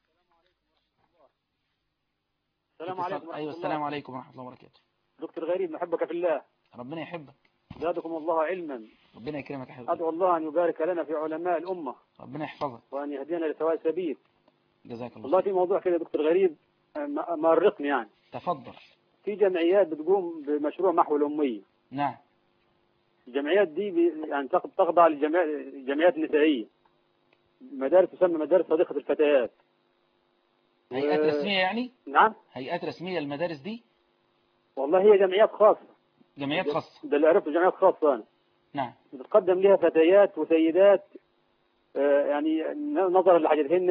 السلام عليكم ورحمة أيوة الله. السلام عليكم ورحمة الله وبركاته. دكتور غريب، نحبك في الله. ربنا يحبك. زادكم الله علما. ربنا يكرمك يا حبيبي. أدعو الله أن يبارك لنا في علماء الأمة ربنا يحفظك وأن يهدينا لسواء السبيل. جزاك الله والله خير. في موضوع كده دكتور غريب مؤرقني يعني. تفضل. في جمعيات بتقوم بمشروع محو الأمية. نعم. الجمعيات دي يعني تخضع للجمعيات النسائية، مدارس تسمى مدارس صديقة الفتيات. هيئات رسمية يعني؟ نعم. هيئات رسمية المدارس دي؟ والله هي جمعيات خاصة. جمعيات خاصة. ده اللي عرفته، جمعيات خاصة أنا. نعم. بتقدم لها فتيات وسيدات يعني نظرا لحاجتهن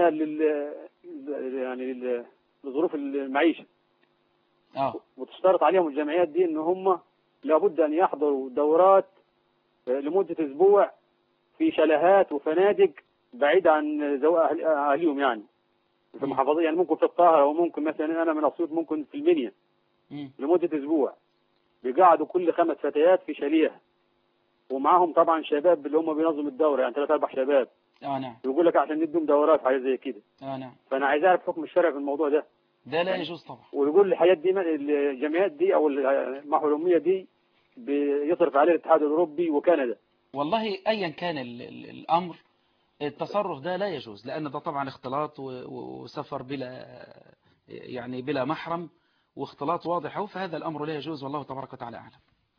يعني لظروف المعيشة. وتشترط عليهم الجمعيات دي ان هم لابد ان يحضروا دورات لمدة اسبوع في شاليهات وفنادق بعيد عن اهلهم، يعني في محافظة، يعني ممكن في القاهرة وممكن مثلا انا من اسيوط ممكن في المنيا لمدة اسبوع. بيقعدوا كل 5 فتيات في شاليه، ومعاهم طبعا شباب اللي هم بينظموا الدورة، يعني 3 4 شباب. نعم. يقول لك عشان ندهم دورات حاجة زي كده. نعم. فانا عايز اعرف حكم الشرع في الموضوع ده. ده لا يجوز طبعا. ويقول الحاجات دي الجمعيات دي او المحو الأمية دي بيصرف عليه الاتحاد الاوروبي وكندا. والله ايا كان الامر، التصرف ده لا يجوز، لان ده طبعا اختلاط وسفر بلا محرم، واختلاط واضح، فهذا الامر لا يجوز، والله تبارك وتعالى اعلم.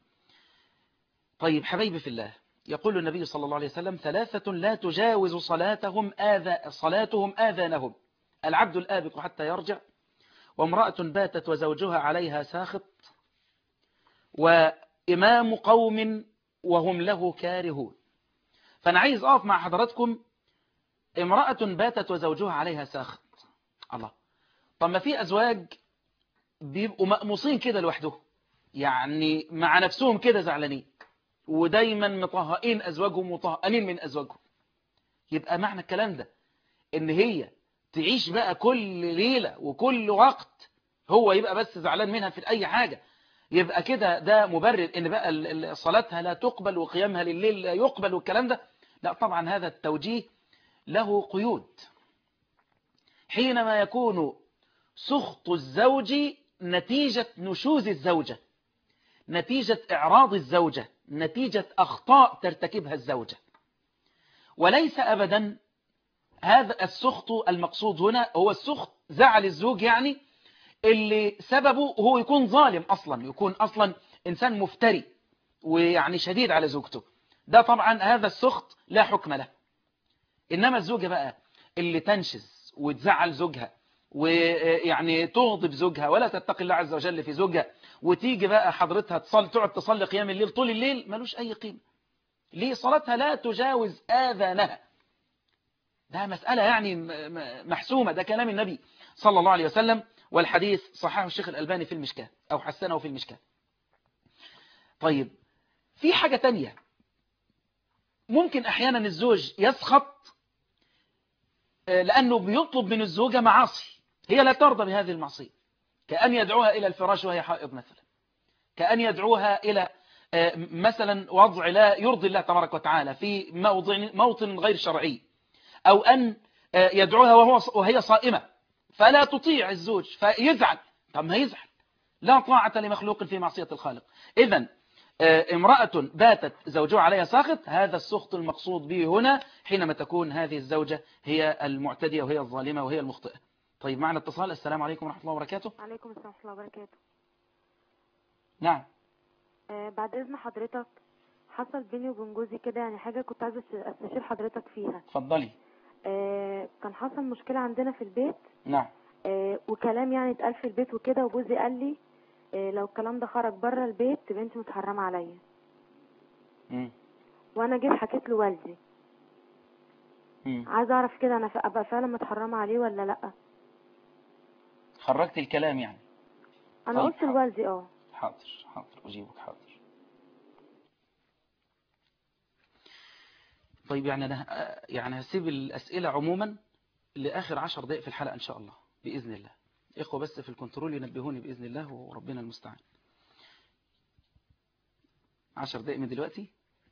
طيب حبيبي في الله، يقول النبي صلى الله عليه وسلم 3 لا تجاوز صلاتهم آذانهم: العبد الآبق حتى يرجع، وامرأة باتت وزوجها عليها ساخط، وإمام قوم وهم له كارهون. فأنا عايز أقف مع حضراتكم، امرأة باتت وزوجها عليها ساخط. الله، طب ما في أزواج بيبقوا مقموصين كده لوحدهم، يعني مع نفسهم كده زعلانين، ودايما مطهقين أزواجهم وطهقانين من أزواجهم. يبقى معنى الكلام ده إن هي تعيش بقى كل ليلة وكل وقت هو يبقى بس زعلان منها في أي حاجة، يبقى كده ده مبرر إن بقى صلاتها لا تقبل وقيامها لليل لا يقبل والكلام ده؟ لا طبعا، هذا التوجيه له قيود. حينما يكون سخط الزوج نتيجة نشوز الزوجة، نتيجة إعراض الزوجة، نتيجة أخطاء ترتكبها الزوجة، وليس أبدا هذا السخط المقصود هنا هو السخط زعل الزوج، يعني اللي سببه هو يكون ظالم أصلا، يكون أصلا إنسان مفتري ويعني شديد على زوجته. ده طبعا هذا السخط لا حكم له. إنما الزوجة بقى اللي تنشز وتزعل زوجها ويعني تغضب زوجها ولا تتقي الله عز وجل في زوجها، وتيجي بقى حضرتها تقعد تصلي قيام الليل طول الليل، ملوش أي قيمة. ليه؟ صلاتها لا تجاوز آذانها. ده مسألة يعني محسومة، ده كلام النبي صلى الله عليه وسلم، والحديث صححه الشيخ الألباني في المشكاة أو حسنه في المشكاة. طيب في حاجة تانية، ممكن أحيانا الزوج يسخط لأنه بيطلب من الزوجة معاصي هي لا ترضى بهذه المعصية، كأن يدعوها إلى الفراش وهي حائض مثلا، كأن يدعوها إلى مثلا وضع لا يرضي الله تبارك وتعالى في موطن غير شرعي، أو أن يدعوها وهي صائمة فلا تطيع الزوج فيزعل. طب ما يزعل، لا طاعة لمخلوق في معصية الخالق. إذن امرأة باتت زوجها عليها ساخط، هذا السخط المقصود به هنا حينما تكون هذه الزوجة هي المعتدية وهي الظالمة وهي المخطئة. طيب معنا اتصال. السلام عليكم ورحمة الله وبركاته. عليكم السلام ورحمة الله وبركاته. نعم. بعد إذن حضرتك، حصل بيني وبين جوزي كده يعني حاجة كنت عايزة استشير حضرتك فيها. اتفضلي. كان حصل مشكلة عندنا في البيت. نعم. وكلام يعني اتقال في البيت وكده، وجوزي قال لي لو الكلام ده خرج بره البيت تبقى انت متحرمة عليا. وانا جيت حكيت له والدي. عايزة اعرف كده انا ابقى فعلا متحرمة عليه ولا لا. خرجت الكلام يعني؟ انا طيب قلت لوالدي. حاضر اجيبك. حاضر. طيب يعني أنا هسيب الأسئلة عموما لآخر 10 دقائق في الحلقة إن شاء الله بإذن الله. إخوة بس في الكنترول ينبهوني بإذن الله وربنا المستعان. 10 دقائق من دلوقتي.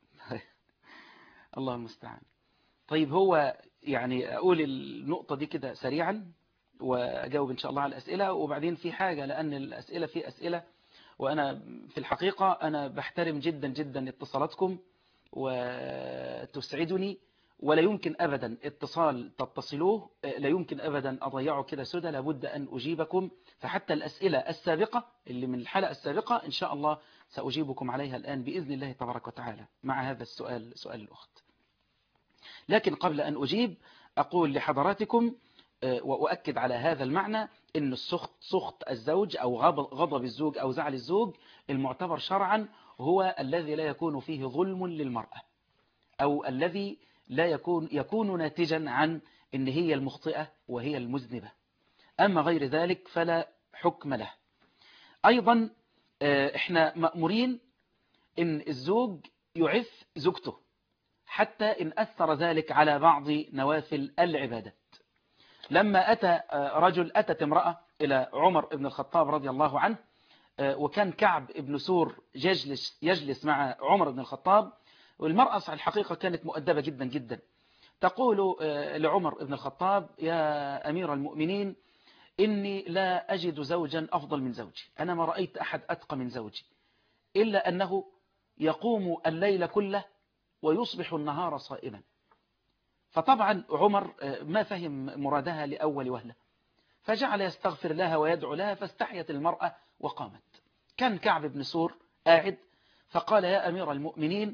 الله المستعان. طيب هو يعني أقول النقطة دي كده سريعا وأجاوب إن شاء الله على الأسئلة، وبعدين في حاجة لأن الأسئلة في أسئلة، وأنا في الحقيقة أنا بحترم جدا جدا اتصالاتكم وتسعدني، ولا يمكن أبدا اتصال تتصلوه لا يمكن أبدا أضيعه كده سدى، لابد أن أجيبكم. فحتى الأسئلة السابقة اللي من الحلقة السابقة إن شاء الله سأجيبكم عليها الآن بإذن الله تبارك وتعالى مع هذا السؤال، سؤال الأخت. لكن قبل أن أجيب أقول لحضراتكم وأؤكد على هذا المعنى إن سخط الزوج أو غضب الزوج أو زعل الزوج المعتبر شرعا هو الذي لا يكون فيه ظلم للمرأة، أو الذي لا يكون ناتجا عن إن هي المخطئة وهي المذنبة. أما غير ذلك فلا حكم له. أيضا إحنا مأمورين إن الزوج يعف زوجته حتى إن أثر ذلك على بعض نوافل العبادات. لما أتت امرأة إلى عمر بن الخطاب رضي الله عنه، وكان كعب بن سور يجلس مع عمر بن الخطاب، والمرأة الحقيقة كانت مؤدبة جدا جدا. تقول لعمر بن الخطاب: يا أمير المؤمنين، إني لا أجد زوجا أفضل من زوجي، أنا ما رأيت أحد أتقى من زوجي، إلا أنه يقوم الليل كله ويصبح النهار صائما. فطبعا عمر ما فهم مرادها لأول وهلة، فجعل يستغفر لها ويدعو لها، فاستحيت المرأة وقامت. كان كعب بن سور قاعد، فقال: يا أمير المؤمنين،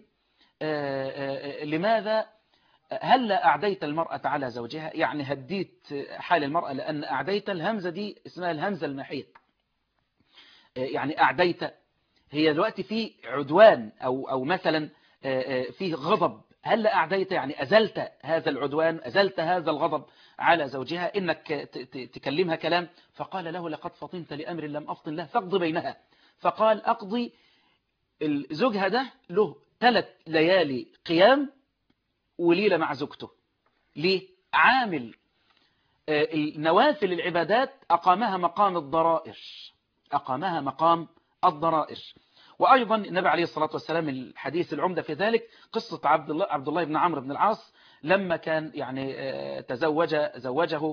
لماذا هل أعديت المرأة على زوجها؟ يعني هديت حال المرأة، لأن أعديت الهمزة دي اسمها الهمزة الماحية، يعني أعديت هي دلوقتي في عدوان أو مثلا فيه غضب. هل أعديت يعني أزلت هذا العدوان، أزلت هذا الغضب على زوجها، إنك تكلمها كلام. فقال له: لقد فطنت لأمر لم أفطن له فاقض بينها. فقال: أقضي. زوجها ده له 3 ليالي قيام وليلة مع زوجته. ليه؟ عامل نوافل العبادات أقامها مقام الضرائر، أقامها مقام الضرائر. وأيضا النبي عليه الصلاة والسلام الحديث العمدة في ذلك قصة عبد الله بن عمرو بن العاص، لما كان يعني زوجه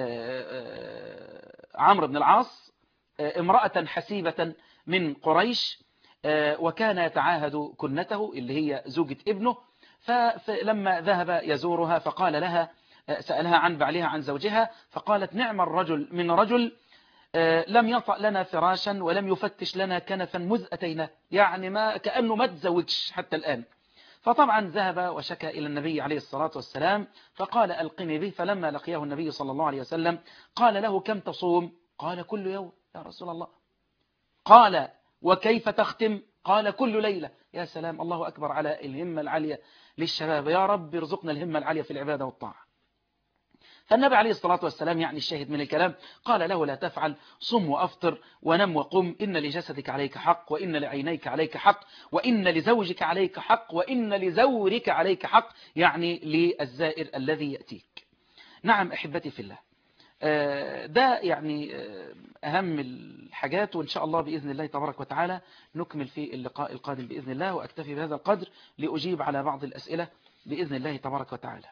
عمرو بن العاص امرأة حسيبة من قريش، وكان يتعاهد كنته اللي هي زوجة ابنه. فلما ذهب يزورها فقال لها، سألها عن بعلها عن زوجها، فقالت: نعم الرجل من رجل لم يطأ لنا فراشا ولم يفتش لنا كنفا مذ أتينا، يعني ما كأنه ما تزوجش حتى الآن. فطبعا ذهب وشكى إلى النبي عليه الصلاة والسلام، فقال: ألقني به. فلما لقيه النبي صلى الله عليه وسلم قال له: كم تصوم؟ قال: كل يوم يا رسول الله. قال: وكيف تختم؟ قال كل ليلة. يا سلام، الله أكبر على الهمة العالية للشباب، يا رب ارزقنا الهمة العالية في العبادة والطاعة. فالنبي عليه الصلاة والسلام يعني الشاهد من الكلام قال له لا تفعل، صم وأفطر ونم وقم، إن لجسدك عليك حق، وإن لعينيك عليك حق، وإن لزوجك عليك حق، وإن لزورك عليك حق، يعني للزائر الذي يأتيك. نعم أحبتي في الله، ده يعني أهم الحاجات، وإن شاء الله بإذن الله تبارك وتعالى نكمل في اللقاء القادم بإذن الله، وأكتفي بهذا القدر لأجيب على بعض الأسئلة بإذن الله تبارك وتعالى.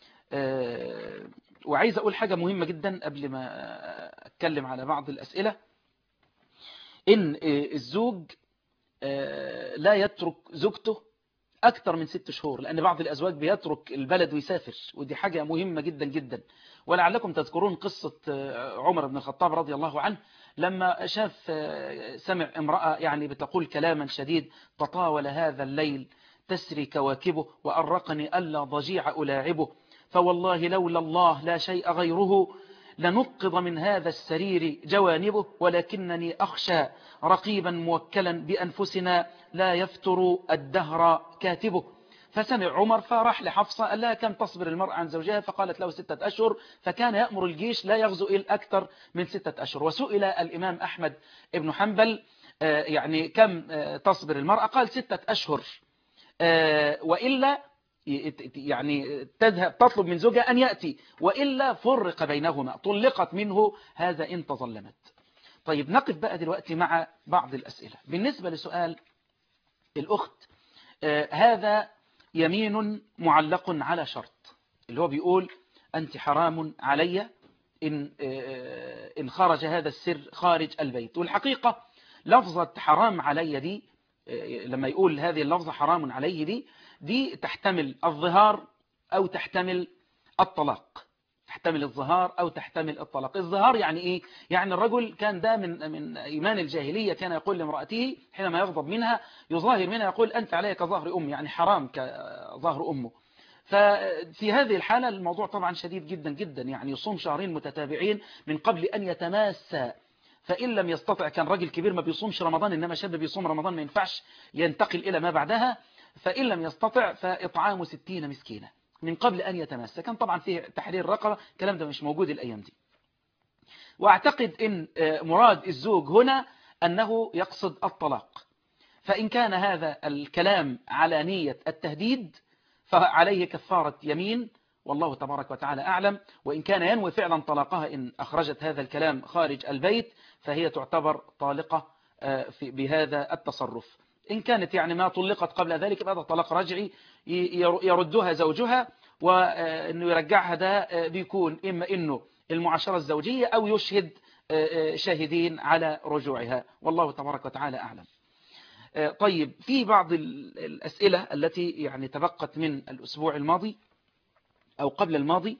وعايز أقول حاجة مهمة جدا قبل ما أتكلم على بعض الأسئلة، إن الزوج لا يترك زوجته أكثر من 6 شهور، لأن بعض الأزواج بيترك البلد ويسافر، ودي حاجة مهمة جدا جدا. ولعلكم تذكرون قصة عمر بن الخطاب رضي الله عنه لما سمع امرأة يعني بتقول كلاما شديد: تطاول هذا الليل تسري كواكبه وأرقني ألا ضجيع ألاعبه، فوالله لولا الله لا شيء غيره لنقض من هذا السرير جوانبه، ولكنني أخشى رقيبا موكلا بأنفسنا لا يفتر الدهر كاتبه. فسمع عمر فراح لحفصة قال لها: كم تصبر المرأة عن زوجها؟ فقالت له 6 أشهر، فكان يأمر الجيش لا يغزو إلا أكثر من 6 أشهر. وسئل الإمام أحمد بن حنبل يعني كم تصبر المرأة؟ قال 6 أشهر، وإلا يعني تذهب تطلب من زوجها أن يأتي، وإلا فرق بينهما، طلقت منه، هذا إن تظلمت. طيب نقف بقى دلوقتي مع بعض الأسئلة. بالنسبة لسؤال الأخت، هذا يمين معلق على شرط، اللي هو بيقول: أنت حرام علي إن خرج هذا السر خارج البيت. والحقيقة لفظة حرام علي دي، لما يقول هذه اللفظة حرام عليه دي تحتمل الظهار أو تحتمل الطلاق، تحتمل الظهار أو تحتمل الطلاق. الظهار يعني إيه؟ يعني الرجل كان ده من إيمان الجاهلية، كان يقول لامرأته حينما يغضب منها يظاهر منها يقول: أنت عليك كظهر أمي، يعني حرام كظهر أمه. ففي هذه الحالة الموضوع طبعا شديد جدا جدا، يعني يصوم 2 شهرين متتابعين من قبل أن يتماسى، فإن لم يستطع، كان راجل كبير ما بيصومش رمضان، إنما شاب بيصوم رمضان ما ينفعش ينتقل إلى ما بعدها، فإن لم يستطع فإطعام 60 مسكينة من قبل أن يتماسى. كان طبعا فيه تحرير رقبة، الكلام ده مش موجود الأيام دي. وأعتقد إن مراد الزوج هنا أنه يقصد الطلاق، فإن كان هذا الكلام على نية التهديد فعليه كفارة يمين، والله تبارك وتعالى أعلم. وإن كان ينوي فعلا طلاقها إن أخرجت هذا الكلام خارج البيت فهي تعتبر طالقة بهذا التصرف. إن كانت يعني ما طلقت قبل ذلك هذا طلاق رجعي يردها زوجها، وأنه يرجعها ده بيكون إما إنه المعاشرة الزوجية أو يشهد شاهدين على رجوعها، والله تبارك وتعالى أعلم. طيب في بعض الأسئلة التي يعني تبقت من الأسبوع الماضي أو قبل الماضي.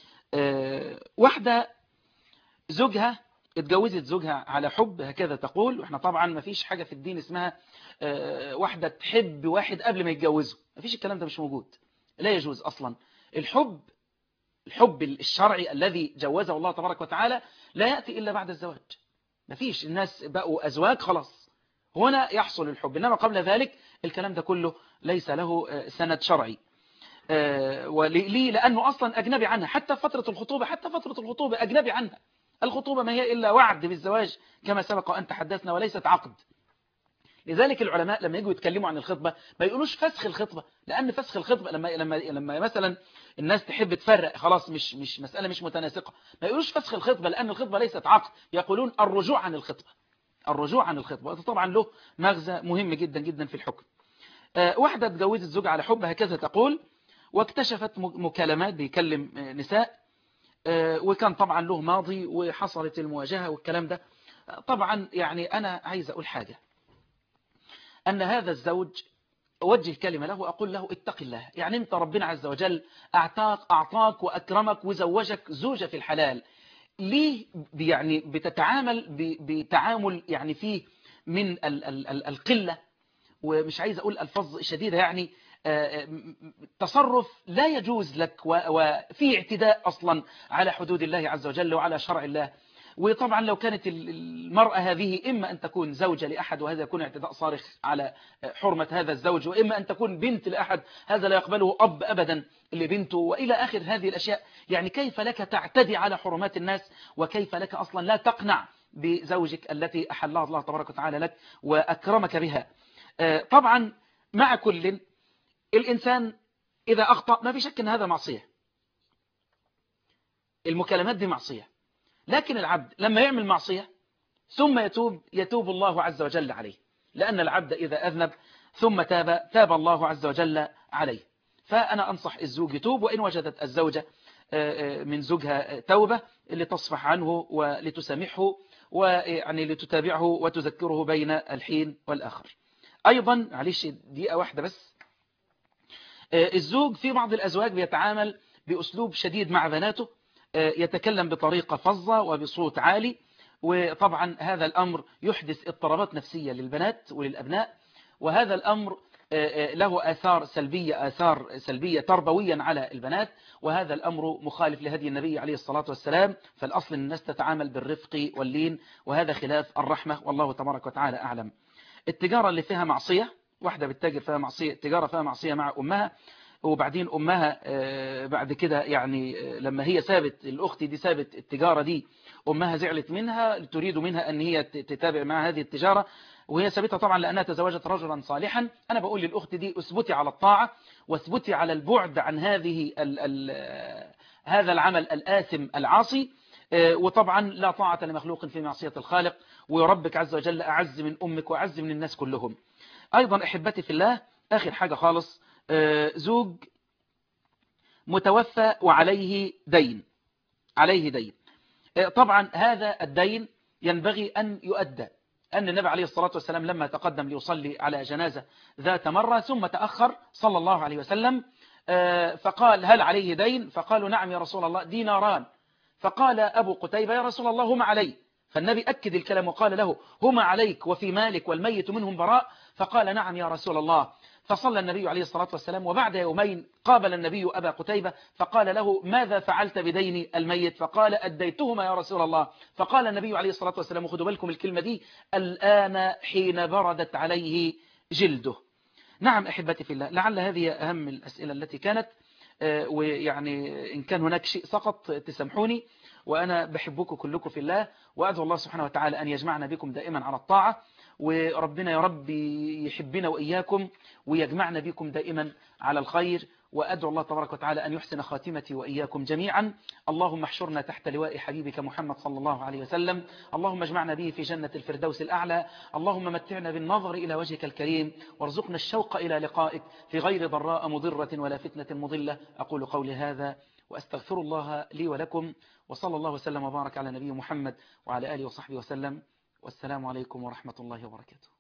واحدة زوجها اتجوزت زوجها على حب، هكذا تقول، واحنا طبعا ما فيش حاجة في الدين اسمها واحدة تحب واحد قبل ما يتجوزه، ما فيش، الكلام ده مش موجود، لا يجوز أصلا. الحب الشرعي الذي جوزه الله تبارك وتعالى لا يأتي إلا بعد الزواج، ما فيش الناس بقوا أزواج خلاص هنا يحصل الحب، إنما قبل ذلك الكلام ده كله ليس له سند شرعي. وليه؟ لأنه أصلا أجنبي عنها، حتى فترة الخطوبة أجنبي عنها. الخطوبة ما هي إلا وعد بالزواج كما سبق أن تحدثنا، وليست عقد. لذلك العلماء لما يجوا يتكلموا عن الخطبة ما يقولوش فسخ الخطبة، لأن فسخ الخطبة لما مثلا الناس تحب تفرق خلاص، مش مسألة مش متناسقة، ما يقولوش فسخ الخطبة لأن الخطبة ليست عقد، يقولون الرجوع عن الخطبة. وهذا طبعا له مغزى مهم جدا جدا في الحكم. واحدة اتجوزت زوجها على حب، هكذا تقول، واكتشفت مكالمات بيكلم نساء، وكان طبعا له ماضي وحصلت المواجهة والكلام ده. طبعا يعني أنا عايز أقول حاجة، أن هذا الزوج أوجه كلمة له وأقول له اتق الله، يعني أنت ربنا عز وجل أعطاك وأكرمك وزوجك زوجة في الحلال، ليه يعني بتتعامل بتعامل يعني فيه من القلة، ومش عايز أقول ألفاظ شديدة، يعني تصرف لا يجوز لك، وفي اعتداء أصلا على حدود الله عز وجل وعلى شرع الله. وطبعا لو كانت المرأة هذه إما أن تكون زوجة لأحد وهذا يكون اعتداء صارخ على حرمة هذا الزوج، وإما أن تكون بنت لأحد هذا لا يقبله أب أبدا لبنته، وإلى آخر هذه الأشياء. يعني كيف لك تعتدي على حرمات الناس، وكيف لك أصلا لا تقنع بزوجك التي أحلها الله تبارك وتعالى لك وأكرمك بها. طبعا مع كل الإنسان إذا أخطأ ما في شك أن هذا معصية، المكالمات دي معصية، لكن العبد لما يعمل معصية ثم يتوب الله عز وجل عليه، لأن العبد إذا أذنب ثم تاب الله عز وجل عليه. فأنا أنصح الزوج يتوب، وإن وجدت الزوجة من زوجها توبة لتصفح عنه ولتسامحه، ويعني لتتابعه وتذكره بين الحين والآخر. أيضا معلش دقيقة واحدة بس، الزوج في بعض الأزواج بيتعامل بأسلوب شديد مع بناته، يتكلم بطريقة فظة وبصوت عالي، وطبعا هذا الأمر يحدث اضطرابات نفسية للبنات وللأبناء، وهذا الأمر له آثار سلبية تربويا على البنات، وهذا الأمر مخالف لهدي النبي عليه الصلاة والسلام. فالأصل الناس تتعامل بالرفق واللين، وهذا خلاف الرحمة، والله تبارك وتعالى أعلم. التجارة اللي فيها معصية، واحدة بتتاجر فيها معصية، التجارة فيها معصية مع أمها، وبعدين أمها بعد كده يعني لما هي سابت الأخت دي سابت التجارة دي، أمها زعلت منها تريد منها أن هي تتابع مع هذه التجارة، وهي سابتها طبعا لأنها تزوجت رجلا صالحا. أنا بقول للأخت دي اثبتي على الطاعة، واثبتي على البعد عن هذا العمل الآثم العاصي، وطبعا لا طاعة لمخلوق في معصية الخالق، وربك عز وجل أعز من أمك وأعز من الناس كلهم. أيضا أحبتي في الله، آخر حاجة خالص، زوج متوفى وعليه دين، طبعا هذا الدين ينبغي أن يؤدى. أن النبي عليه الصلاة والسلام لما تقدم ليصلي على جنازة ذات مرة ثم تأخر صلى الله عليه وسلم، فقال هل عليه دين؟ فقالوا نعم يا رسول الله ديناران. فقال أبو قتيبة يا رسول الله هما علي، فالنبي أكد الكلام وقال له هما عليك وفي مالك والميت منهم براء. فقال نعم يا رسول الله. فصلى النبي عليه الصلاة والسلام، وبعد يومين قابل النبي أبا قتيبة فقال له ماذا فعلت بدين الميت؟ فقال أديتهما يا رسول الله. فقال النبي عليه الصلاة والسلام، خذوا بالكم الكلمة دي، الآن حين بردت عليه جلده. نعم أحبتي في الله، لعل هذه أهم الأسئلة التي كانت، ويعني إن كان هناك شيء سقط تسامحوني، وأنا بحبكم كلكم في الله، وأدعو الله سبحانه وتعالى أن يجمعنا بكم دائما على الطاعة، وربنا يا رب يحبنا وإياكم ويجمعنا بكم دائما على الخير، وأدعو الله تبارك وتعالى أن يحسن خاتمتي وإياكم جميعا. اللهم احشرنا تحت لواء حبيبك محمد صلى الله عليه وسلم، اللهم اجمعنا به في جنة الفردوس الأعلى، اللهم متعنا بالنظر إلى وجهك الكريم، وارزقنا الشوق إلى لقائك في غير ضراء مضرة ولا فتنة مضلة. أقول قولي هذا وأستغفر الله لي ولكم، وصلى الله وسلم وبارك على نبي محمد وعلى آله وصحبه وسلم، والسلام عليكم ورحمة الله وبركاته.